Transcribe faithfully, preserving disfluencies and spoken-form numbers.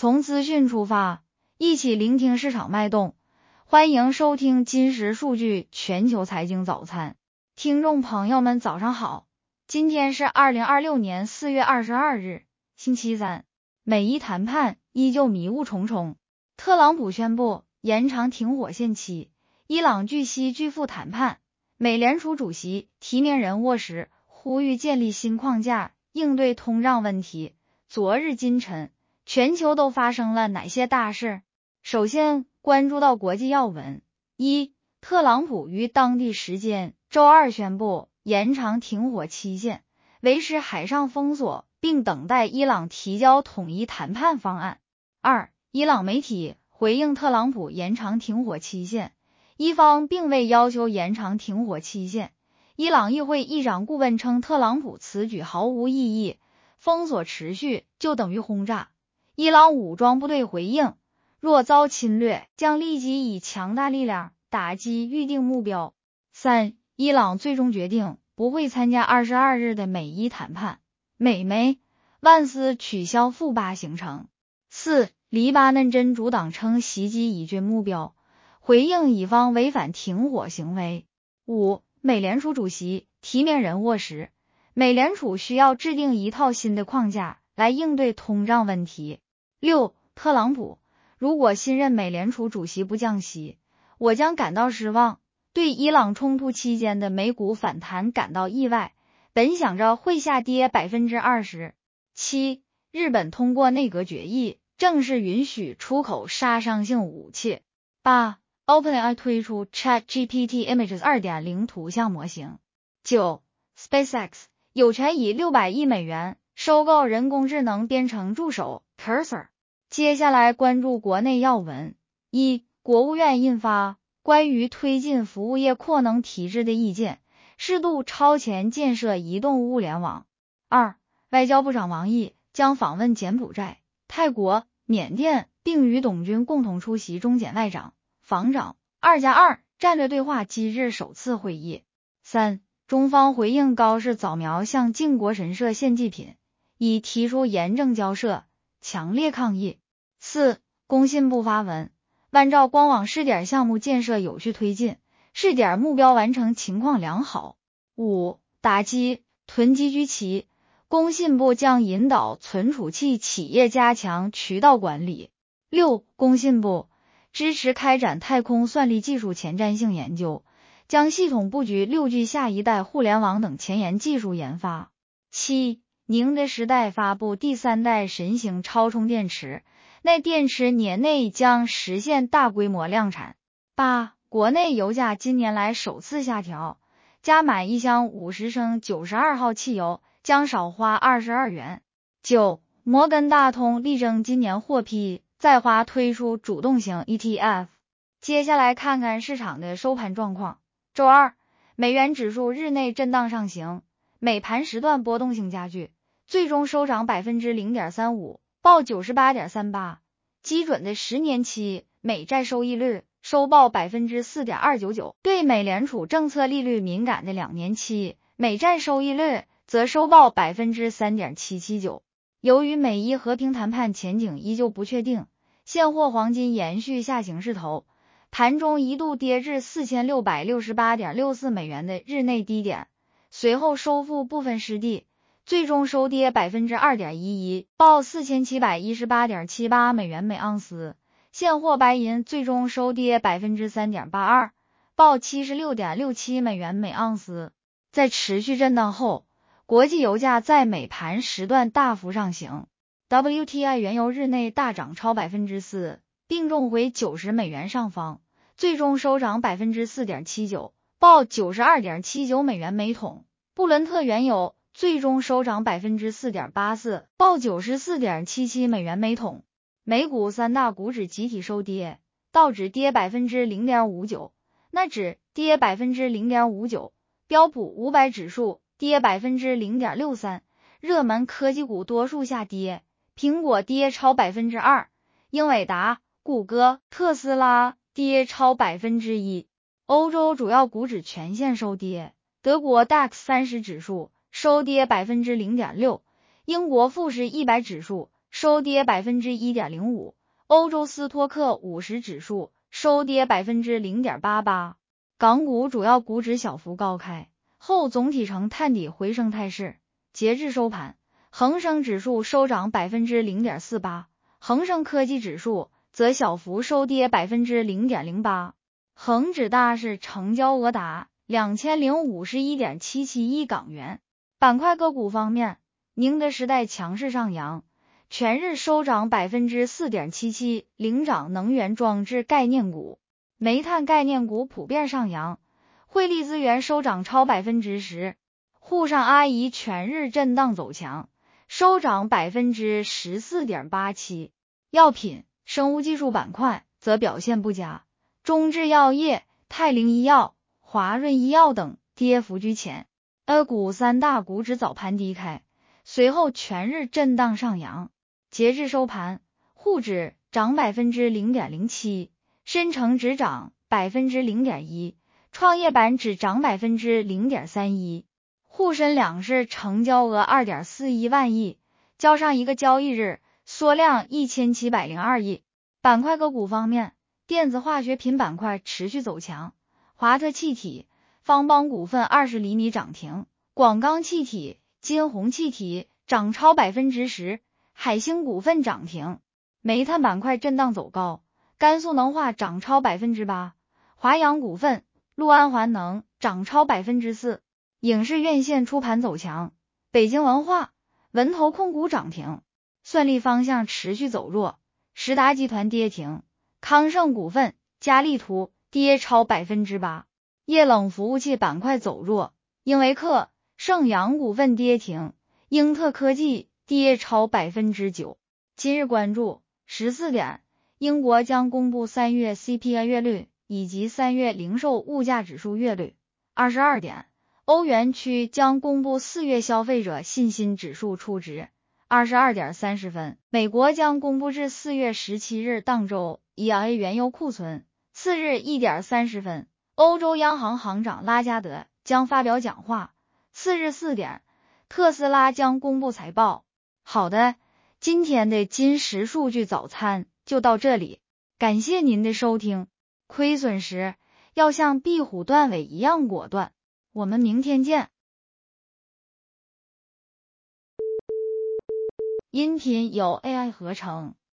从资讯出发，一起聆听市场脉动。欢迎收听金石数据全球财经早餐。听众朋友们早上好，今天是二零二六年四月二十二日，星期三。美伊谈判依旧迷雾重重，特朗普宣布延长停火限期，伊朗据悉拒赴谈判。美联储主席提名人沃什呼吁建立新框架应对通胀问题。昨日今晨，全球都发生了哪些大事？首先关注到国际要闻。一、特朗普于当地时间周二宣布延长停火期限，维持海上封锁，并等待伊朗提交统一谈判方案。二、伊朗媒体回应特朗普延长停火期限，伊方并未要求延长停火期限。伊朗议会议长顾问称特朗普此举毫无意义，封锁持续就等于轰炸。伊朗武装部队回应，若遭侵略，将立即以强大力量打击预定目标。三、伊朗最终决定不会参加二十二日的美伊谈判。美媒万斯取消赴巴行程。四、黎巴嫩真主党称袭击以军目标，回应以方违反停火行为。五、美联储主席提名人沃什，美联储需要制定一套新的框架来应对通胀问题。六、特朗普，如果新任美联储主席不降息，我将感到失望。对伊朗冲突期间的美股反弹感到意外，本想着会下跌 百分之二十。七、日本通过内阁决议，正式允许出口杀伤性武器。八、OpenAI 推出 ChatGPT Images 二点零 图像模型。九、SpaceX 有权以六百亿美元收购人工智能编程助手 Cursor。接下来关注国内要闻。一、国务院印发关于推进服务业扩能提质的意见，适度超前建设移动物联网。二、外交部长王毅将访问柬埔寨、泰国、缅甸，并与董军共同出席中柬外长、防长二加二战略对话机制首次会议。三、中方回应高市早苗向靖国神社献祭品，已提出严正交涉，强烈抗议。四、工信部发文，万兆光网试点项目建设有序推进，试点目标完成情况良好。五、打击囤积居奇，工信部将引导存储器企业加强渠道管理。六、工信部支持开展太空算力技术前瞻性研究，将系统布局 六 G 下一代互联网等前沿技术研发。七、宁德时代发布第三代神行超充电池，内电池年内将实现大规模量产。八、国内油价今年来首次下调，加满一箱五十升九十二号汽油将少花二十二元。九、摩根大通力争今年获批在华推出主动型 E T F。 接下来看看市场的收盘状况。周二，美元指数日内震荡上行，美盘时段波动性加剧，最终收涨 百分之零点三五， 报 九十八点三八。 基准的十年期美债收益率收报 百分之四点二九九， 对美联储政策利率敏感的两年期美债收益率则收报 百分之三点七七九。 由于美伊和平谈判前景依旧不确定，现货黄金延续下行势头，盘中一度跌至 四千六百六十八点六四美元的日内低点，随后收复部分失地，最终收跌 百分之二点一一， 报 四千七百一十八点七八美元每盎司。现货白银最终收跌 百分之三点八二， 报 七十六点六七美元每盎司。在持续震荡后，国际油价在美盘时段大幅上行， W T I 原油日内大涨超 百分之四， 并重回九十美元上方，最终收涨 百分之四点七九， 报 九十二点七九美元每桶。布伦特原油最终收涨 百分之四点八四， 报 九十四点七七美元每桶。美股三大股指集体收跌，道指跌 百分之零点五九， 纳指跌 百分之零点五九， 标普五百指数跌 百分之零点六三， 热门科技股多数下跌，苹果跌超 百分之二， 英伟达、谷歌、特斯拉跌超 百分之一。 欧洲主要股指全线收跌，德国 D A X 三十指数收跌 百分之零点六， 英国富时一百指数收跌 百分之一点零五， 欧洲斯托克五十指数收跌 百分之零点八八， 港股主要股指小幅高开后总体呈探底回升态势。截至收盘，恒生指数收涨 百分之零点四八， 恒生科技指数则小幅收跌 百分之零点零八。 恒指大市成交额达 两千零五十一点七七亿港元。板块个股方面，宁德时代强势上扬，全日收涨 百分之四点七七， 领涨能源装置概念股。煤炭概念股普遍上扬，汇力资源收涨超 百分之十。沪上阿姨全日震荡走强，收涨 百分之十四点八七。 药品、生物技术板块则表现不佳，中制药业、泰灵医药、华润医药等跌幅居前。A 股三大股指早盘低开，随后全日震荡上扬。截至收盘，沪指涨 百分之零点零七， 深成指涨 百分之零点一， 创业板指涨 百分之零点三一。沪深两市成交额 二点四一万亿，较上一个交易日缩量一千七百零二亿。板块个股方面，电子化学品板块持续走强，华特气体、方邦股份二十厘米涨停，广钢气体、金鸿气体涨超 百分之十， 海星股份涨停。煤炭板块震荡走高，甘肃能化涨超 百分之八， 华阳股份、陆安环能涨超 百分之四。影视院线出盘走强，北京文化、文投控股涨停，算力方向持续走弱，实达集团跌停，康盛股份、佳力图跌超 百分之八。液冷服务器板块走弱，英维克、盛阳股份跌停，英特科技跌超 百分之九。今日关注十四点，英国将公布三月 C P I 月率以及三月零售物价指数月率。二十二点，欧元区将公布四月消费者信心指数初值。二十二点三十分，美国将公布至四月十七日当周 E I A 原油库存。次日一点三十分，欧洲央行行长拉加德将发表讲话。次日四点，特斯拉将公布财报。好的，今天的金石数据早餐就到这里，感谢您的收听。亏损时要像壁虎断尾一样果断。我们明天见。音频由 A I 合成。